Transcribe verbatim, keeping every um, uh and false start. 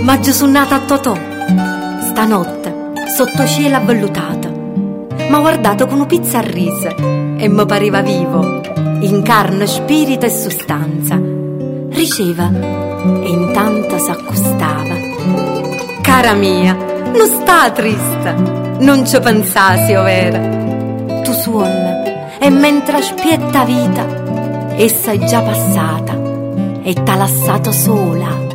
Maggio sunnata a Totò. Stanotte, sotto cielo avvellutato, m'ha guardato con un pizza a riso e mi pareva vivo, in carne, spirito e sostanza. Riceva e intanto s'accostava. Cara mia, non sta triste, non ci pensassi, ovvero. Tu suona e mentre aspetta vita, essa è già passata e t'ha lasciato sola.